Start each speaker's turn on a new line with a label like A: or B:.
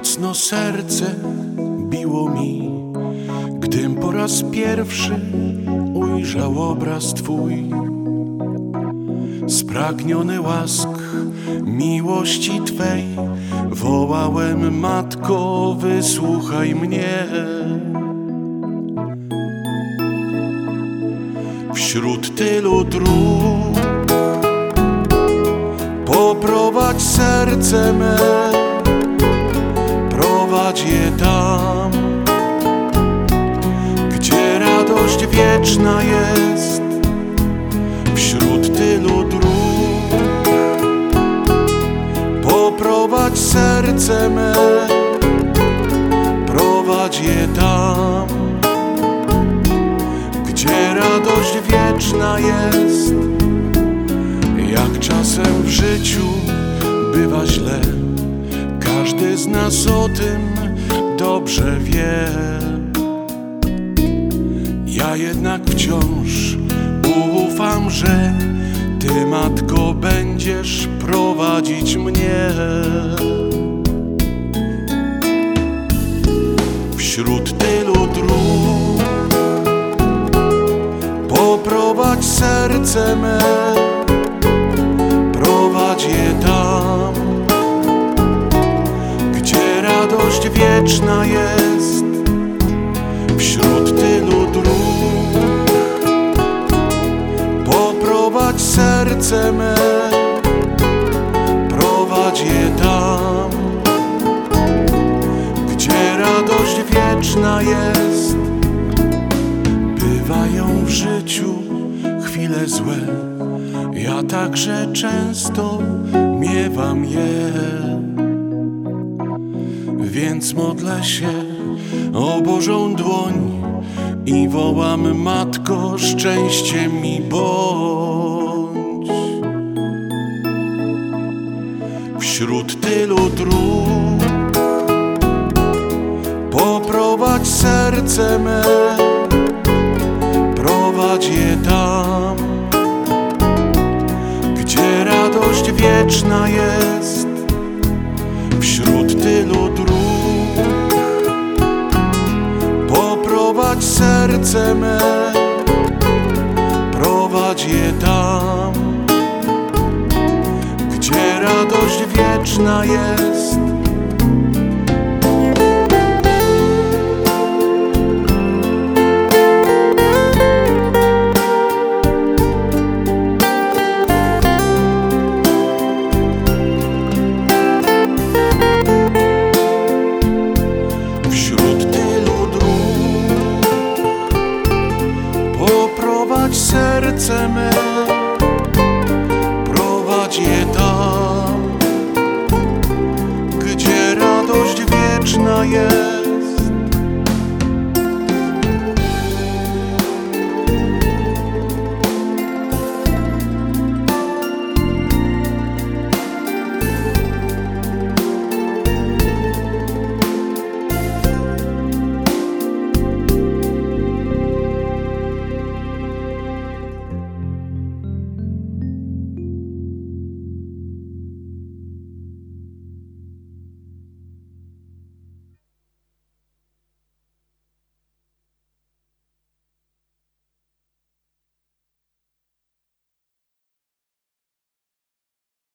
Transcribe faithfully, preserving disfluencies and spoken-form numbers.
A: Mocno serce biło mi, gdym po raz pierwszy ujrzał obraz Twój. Spragniony łask miłości Twej, wołałem: Matko, wysłuchaj mnie. Wśród tylu dróg poprowadź serce me, prowadź je tam, gdzie radość wieczna jest. Wśród tylu dróg poprowadź serce me, prowadź je tam, gdzie radość wieczna jest. Jak czasem w życiu bywa źle, każdy z nas o tym dobrze wie. Ja jednak wciąż ufam, że Ty, Matko, będziesz prowadzić mnie. Wśród tylu dróg poprowadź serce me, prowadź je tam, gdzie radość wieczna jest. Wśród tylu dróg poprowadź serce me, prowadź je tam, gdzie radość wieczna jest. Bywają w życiu chwile złe, ja także często miewam je, więc modlę się o Bożą dłoń i wołam: Matko, szczęście mi bądź. Wśród tylu dróg poprowadź serce me, prowadź je tam, gdzie radość wieczna jest. Wśród tylu dróg poprowadź serce me, prowadź je tam, gdzie radość wieczna jest. Serce me,